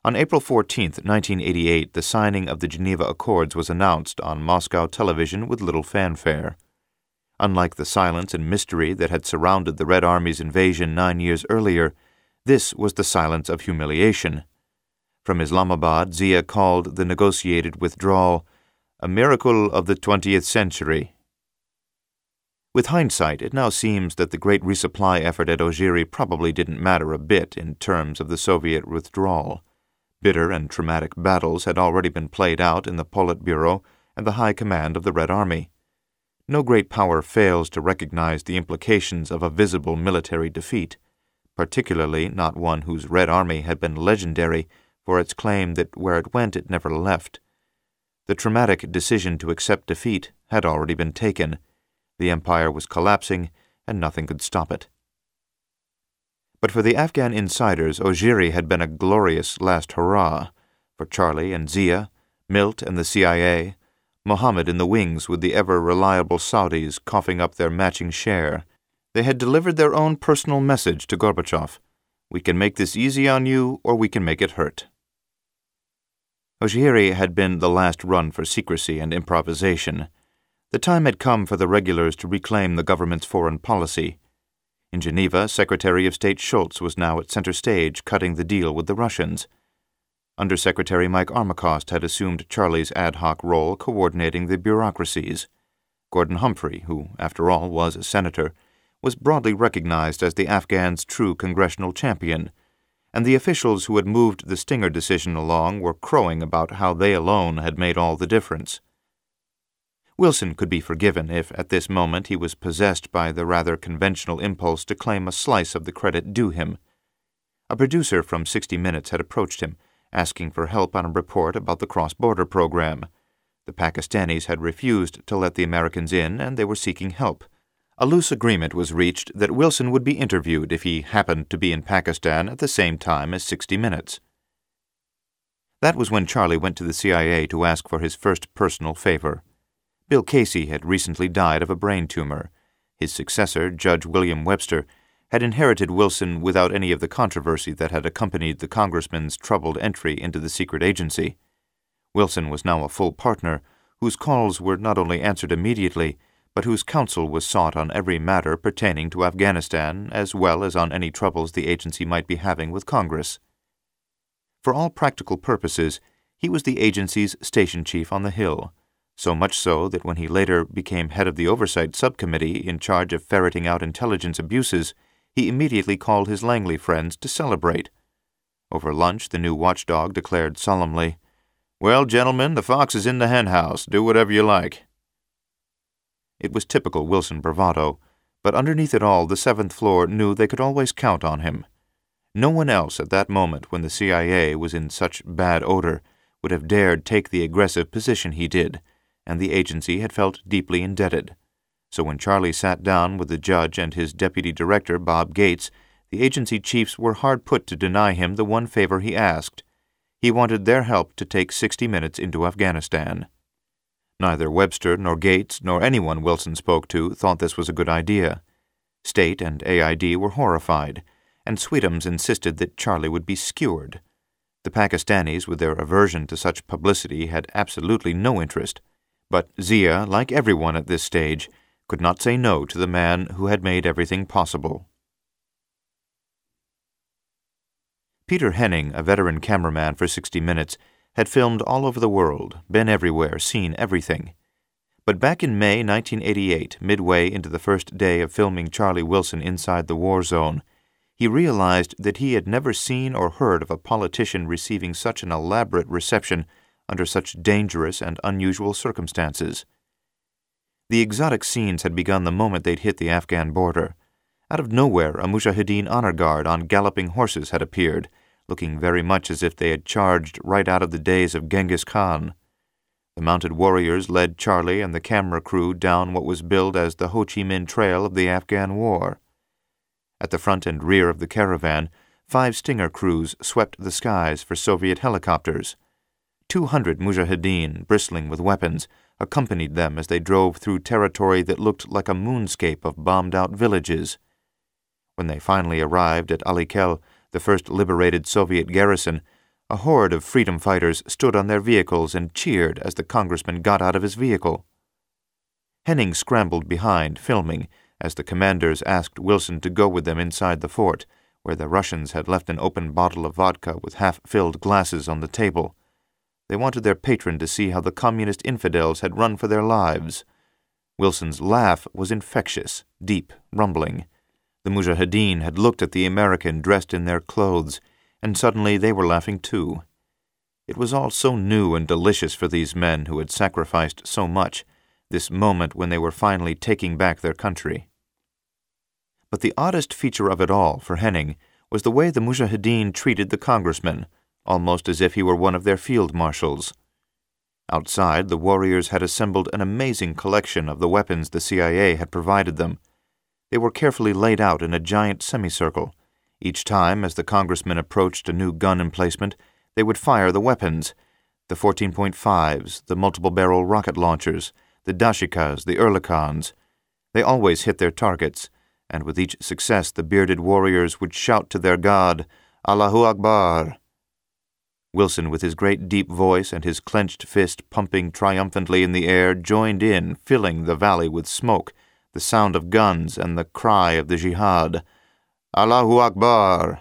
On April 14, 1988, the signing of the Geneva Accords was announced on Moscow television with little fanfare. Unlike the silence and mystery that had surrounded the Red Army's invasion 9 years earlier, this was the silence of humiliation. From Islamabad, Zia called the negotiated withdrawal a miracle of the 20th century. With hindsight, it now seems that the great resupply effort at Ogyri probably didn't matter a bit in terms of the Soviet withdrawal. Bitter and traumatic battles had already been played out in the Politburo and the High Command of the Red Army. No great power fails to recognize the implications of a visible military defeat, particularly not one whose Red Army had been legendary for its claim that where it went it never left. The traumatic decision to accept defeat had already been taken. The empire was collapsing, and nothing could stop it. But for the Afghan insiders, Ogyri had been a glorious last hurrah. For Charlie and Zia, Milt and the CIA, Mohammed in the wings with the ever-reliable Saudis coughing up their matching share, they had delivered their own personal message to Gorbachev. We can make this easy on you, or we can make it hurt. Ogyri had been the last run for secrecy and improvisation. The time had come for the regulars to reclaim the government's foreign policy. In Geneva, Secretary of State Schultz was now at center stage cutting the deal with the Russians. Undersecretary Mike Armacost had assumed Charlie's ad hoc role coordinating the bureaucracies. Gordon Humphrey, who, after all, was a senator, was broadly recognized as the Afghans' true congressional champion, and the officials who had moved the Stinger decision along were crowing about how they alone had made all the difference. Wilson could be forgiven if, at this moment, he was possessed by the rather conventional impulse to claim a slice of the credit due him. A producer from 60 Minutes had approached him, asking for help on a report about the cross-border program. The Pakistanis had refused to let the Americans in, and they were seeking help. A loose agreement was reached that Wilson would be interviewed if he happened to be in Pakistan at the same time as 60 Minutes. That was when Charlie went to the CIA to ask for his first personal favor. Bill Casey had recently died of a brain tumor. His successor, Judge William Webster, had inherited Wilson without any of the controversy that had accompanied the congressman's troubled entry into the secret agency. Wilson was now a full partner, whose calls were not only answered immediately, but whose counsel was sought on every matter pertaining to Afghanistan, as well as on any troubles the agency might be having with Congress. For all practical purposes, he was the agency's station chief on the Hill, so much so that when he later became head of the Oversight Subcommittee in charge of ferreting out intelligence abuses, he immediately called his Langley friends to celebrate. Over lunch, the new watchdog declared solemnly, "Well, gentlemen, the fox is in the henhouse. Do whatever you like." It was typical Wilson bravado, but underneath it all, the seventh floor knew they could always count on him. No one else at that moment, when the CIA was in such bad odor, would have dared take the aggressive position he did, and the agency had felt deeply indebted. So when Charlie sat down with the judge and his deputy director, Bob Gates, the agency chiefs were hard put to deny him the one favor he asked. He wanted their help to take 60 Minutes into Afghanistan. Neither Webster nor Gates nor anyone Wilson spoke to thought this was a good idea. State and AID were horrified, and Sweetums insisted that Charlie would be skewered. The Pakistanis, with their aversion to such publicity, had absolutely no interest. But Zia, like everyone at this stage, could not say no to the man who had made everything possible. Peter Henning, a veteran cameraman for 60 Minutes, had filmed all over the world, been everywhere, seen everything. But back in May 1988, midway into the first day of filming Charlie Wilson inside the war zone, he realized that he had never seen or heard of a politician receiving such an elaborate reception under such dangerous and unusual circumstances. The exotic scenes had begun the moment they'd hit the Afghan border. Out of nowhere, a Mujahideen honor guard on galloping horses had appeared, looking very much as if they had charged right out of the days of Genghis Khan. The mounted warriors led Charlie and the camera crew down what was billed as the Ho Chi Minh Trail of the Afghan War. At the front and rear of the caravan, 5 Stinger crews swept the skies for Soviet helicopters. 200 Mujahideen, bristling with weapons, accompanied them as they drove through territory that looked like a moonscape of bombed-out villages. When they finally arrived at Ali Khel, the first liberated Soviet garrison, A horde of freedom fighters stood on their vehicles and cheered as the congressman got out of his vehicle. Henning scrambled behind, filming, as the commanders asked Wilson to go with them inside the fort, where the Russians had left an open bottle of vodka with half-filled glasses on the table. They wanted their patron to see how the communist infidels had run for their lives. Wilson's laugh was infectious, deep, rumbling. The Mujahideen had looked at the American dressed in their clothes, and suddenly they were laughing too. It was all so new and delicious for these men who had sacrificed so much, this moment when they were finally taking back their country. But the oddest feature of it all, for Henning, was the way the Mujahideen treated the congressman, almost as if he were one of their field marshals. Outside, the warriors had assembled an amazing collection of the weapons the CIA had provided them. They were carefully laid out in a giant semicircle. Each time, as the congressman approached a new gun emplacement, they would fire the weapons, the 14.5s, the multiple-barrel rocket launchers, the dashikas, the Oerlikons. They always hit their targets, and with each success the bearded warriors would shout to their god, Allahu Akbar. Wilson, with his great deep voice and his clenched fist pumping triumphantly in the air, joined in, filling the valley with smoke, the sound of guns, and the cry of the jihad, Allahu Akbar.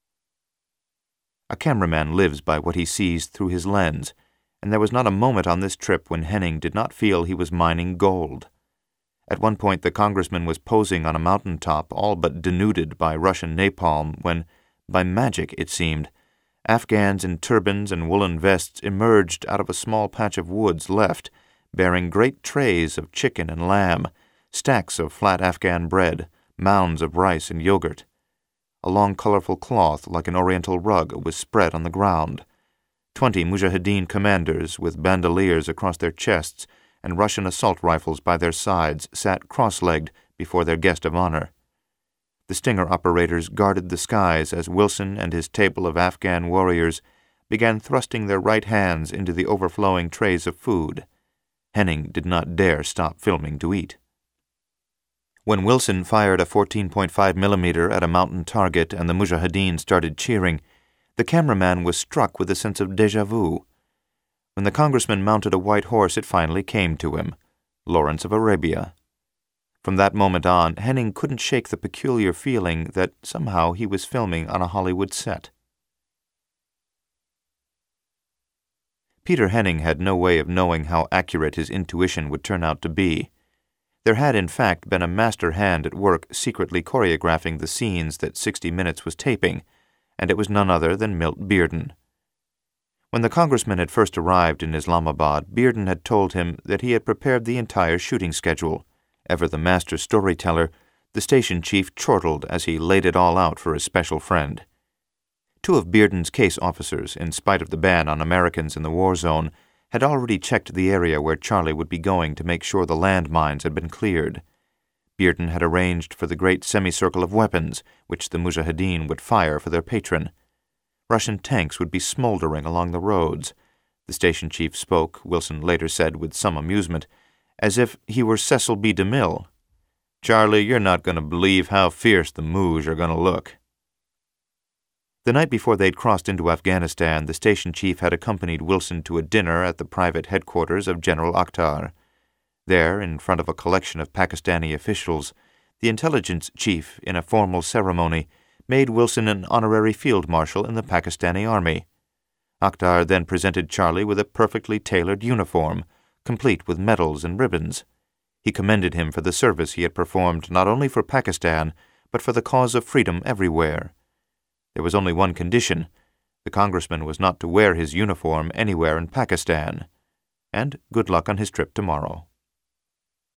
A cameraman lives by what he sees through his lens, and there was not a moment on this trip when Henning did not feel he was mining gold. At one point the congressman was posing on a mountain top, all but denuded by Russian napalm, when, by magic it seemed, Afghans in turbans and woolen vests emerged out of a small patch of woods left, bearing great trays of chicken and lamb, stacks of flat Afghan bread, mounds of rice and yogurt. A long colorful cloth like an oriental rug was spread on the ground. 20 Mujahideen commanders with bandoliers across their chests and Russian assault rifles by their sides sat cross-legged before their guest of honor. The Stinger operators guarded the skies as Wilson and his table of Afghan warriors began thrusting their right hands into the overflowing trays of food. Henning did not dare stop filming to eat. When Wilson fired a 14.5 millimeter at a mountain target and the Mujahideen started cheering, the cameraman was struck with a sense of déjà vu. When the congressman mounted a white horse, it finally came to him, Lawrence of Arabia. From that moment on, Henning couldn't shake the peculiar feeling that somehow he was filming on a Hollywood set. Peter Henning had no way of knowing how accurate his intuition would turn out to be. There had, in fact, been a master hand at work secretly choreographing the scenes that 60 Minutes was taping, and it was none other than Milt Bearden. When the congressman had first arrived in Islamabad, Bearden had told him that he had prepared the entire shooting schedule. Ever the master storyteller, the station chief chortled as he laid it all out for his special friend. 2 of Bearden's case officers, in spite of the ban on Americans in the war zone, had already checked the area where Charlie would be going to make sure the landmines had been cleared. Bearden had arranged for the great semicircle of weapons, which the Mujahideen would fire for their patron. Russian tanks would be smoldering along the roads. The station chief spoke, Wilson later said with some amusement, as if he were Cecil B. DeMille. Charlie, you're not going to believe how fierce the Muj are going to look. The night before they'd crossed into Afghanistan, the station chief had accompanied Wilson to a dinner at the private headquarters of General Akhtar. There, in front of a collection of Pakistani officials, the intelligence chief, in a formal ceremony, made Wilson an honorary field marshal in the Pakistani army. Akhtar then presented Charlie with a perfectly tailored uniform, complete with medals and ribbons. He commended him for the service he had performed not only for Pakistan, but for the cause of freedom everywhere. There was only one condition. The congressman was not to wear his uniform anywhere in Pakistan. And good luck on his trip tomorrow.